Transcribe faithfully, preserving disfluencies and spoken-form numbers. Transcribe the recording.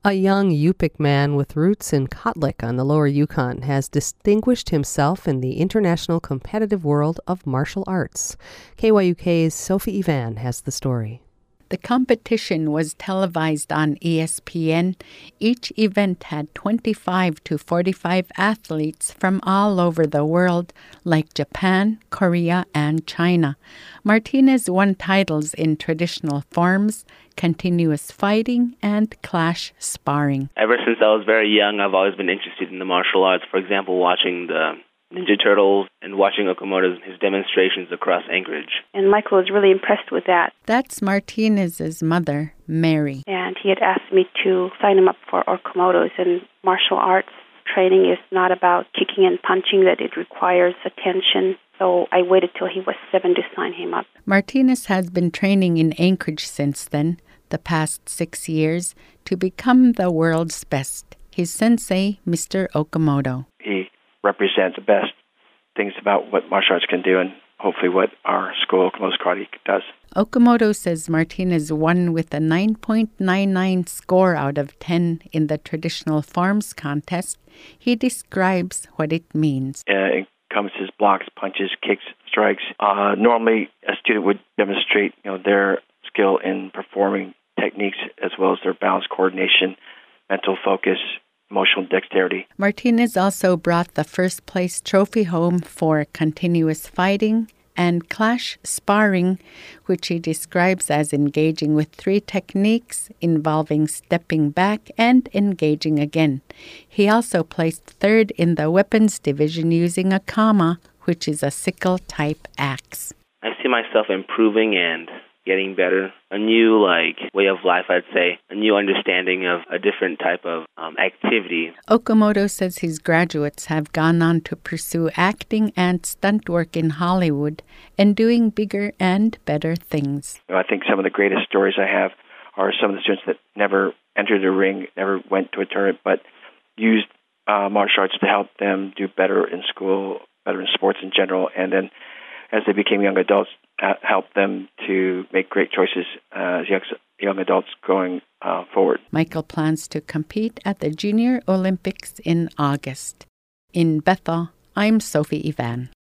A young Yupik man with roots in Kotlik on the lower Yukon has distinguished himself in the international competitive world of martial arts. K Y U K's Sophie Ivan has the story. The competition was televised on E S P N. Each event had twenty-five to forty-five athletes from all over the world, like Japan, Korea, and China. Martinez won titles in traditional forms, continuous fighting, and clash sparring. Ever since I was very young, I've always been interested in the martial arts. For example, watching the Ninja Turtles and watching Okamoto's his demonstrations across Anchorage. And Michael was really impressed with that. That's Martinez's mother, Mary. And he had asked me to sign him up for Okamoto's. And martial arts training is not about kicking and punching, that it requires attention. So I waited till he was seven to sign him up. Martinez has been training in Anchorage since then, the past six years, to become the world's best. His sensei, Mister Okamoto. He represents the best things about what martial arts can do and hopefully what our school, Okamoto's Karate, does. Okamoto says Martinez won with a nine point nine nine score out of ten in the traditional forms contest. He describes what it means. Uh, it encompasses blocks, punches, kicks, strikes. Uh, normally, a student would demonstrate you know, their skill in performing techniques as well as their balance, coordination, mental focus, emotional dexterity. Martinez also brought the first place trophy home for continuous fighting and clash sparring, which he describes as engaging with three techniques involving stepping back and engaging again. He also placed third in the weapons division using a kama, which is a sickle-type axe. I see myself improving and getting better. A new like way of life, I'd say. A new understanding of a different type of um, activity. Okamoto says his graduates have gone on to pursue acting and stunt work in Hollywood and doing bigger and better things. I think some of the greatest stories I have are some of the students that never entered the ring, never went to a tournament, but used uh, martial arts to help them do better in school, better in sports in general, and then as they became young adults, uh, help them to make great choices uh, as young, young adults going uh, forward. Michael plans to compete at the Junior Olympics in August. In Bethel, I'm Sophie Ivan.